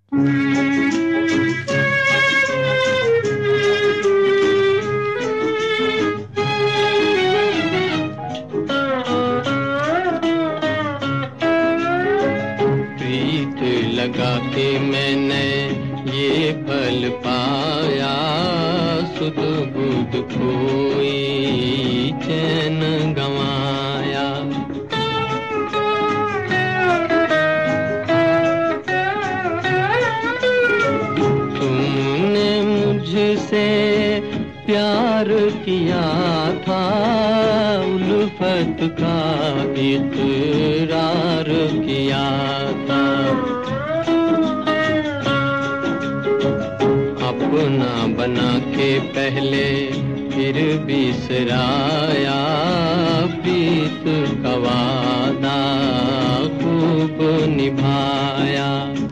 प्रीत लगा के मैंने ये फल पाया, सुध बुध खोई चैन गंवाया। तुमने मुझसे प्यार किया था, उल्फत का इकरार किया था। अपना बना के पहले फिर बिसराया, प्रीत का वादा खूब निभाया।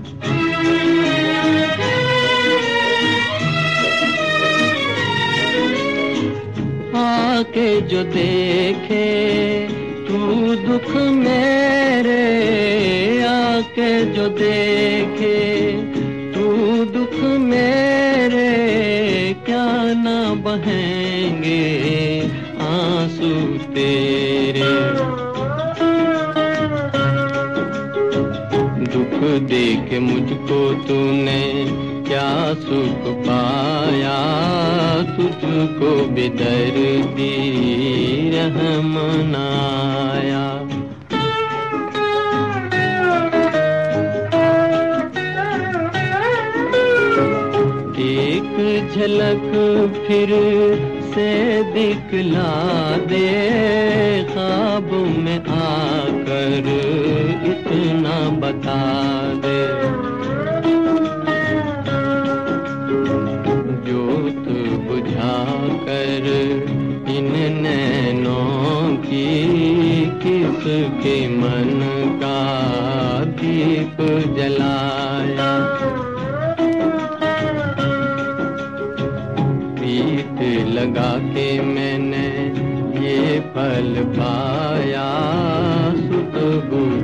आके जो देखे तू दुख मेरे, आके जो देखे तू दुख मेरे, क्या ना बहेंगे आंसू तेरे। दुख दे के मुझको तूने क्या सुख पाया, तुझको बेदर्दी रहम न आया। एक झलक फिर से दिखला दे, ख्वाब में आकर इतना बता दे। जोत बुझा कर इन नैनों की, किसके मन का दीप जलाया। प्रीत लगा के मैंने ये फल पाया, सुध बुध